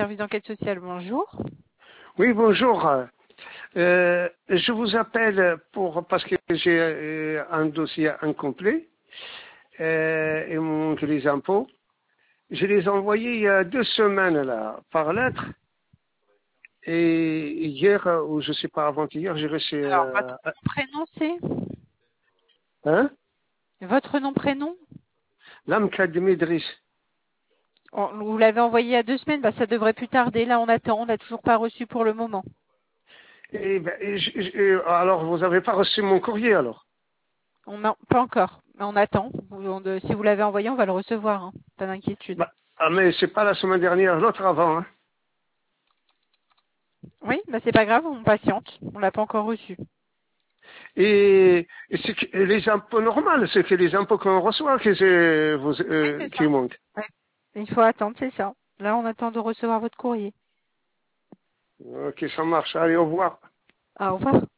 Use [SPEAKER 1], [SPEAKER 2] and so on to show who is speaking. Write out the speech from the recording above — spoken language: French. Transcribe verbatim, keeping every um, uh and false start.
[SPEAKER 1] service d'enquête sociale, bonjour.
[SPEAKER 2] Oui, bonjour. Euh, je vous appelle pour parce que j'ai euh, un dossier incomplet euh, et mon les impôts. Je les ai envoyés il y a deux semaines là par lettre et hier euh, ou je sais pas avant-hier j'ai reçu
[SPEAKER 1] Alors,
[SPEAKER 2] euh,
[SPEAKER 1] votre prénom, c'est
[SPEAKER 2] hein
[SPEAKER 1] Votre nom, prénom
[SPEAKER 2] l'Amcad Medris.
[SPEAKER 1] On- Vous l'avez envoyé il y a deux semaines, bah, ça devrait plus tarder. Là, on attend, on l'a toujours pas reçu pour le moment.
[SPEAKER 2] Et, ben, et je- je- alors vous avez pas reçu mon courrier alors?
[SPEAKER 1] On n'a pas encore, mais on attend. On- de- si vous l'avez envoyé, on va le recevoir, hein. Pas d'inquiétude.
[SPEAKER 2] Bah, ah mais c'est pas la semaine dernière, l'autre avant. Hein.
[SPEAKER 1] Oui, bah c'est pas grave, on patiente. On l'a pas encore reçu.
[SPEAKER 2] Et, et c'est que les impôts normaux, c'est que les impôts qu'on reçoit que c'est, vous,
[SPEAKER 1] Oui,
[SPEAKER 2] euh,
[SPEAKER 1] c'est
[SPEAKER 2] qui
[SPEAKER 1] ça.
[SPEAKER 2] manquent.
[SPEAKER 1] Ouais. Il faut attendre, c'est ça. Là, on attend de recevoir votre courrier.
[SPEAKER 2] Ok, ça marche. Allez, au revoir.
[SPEAKER 1] Au revoir.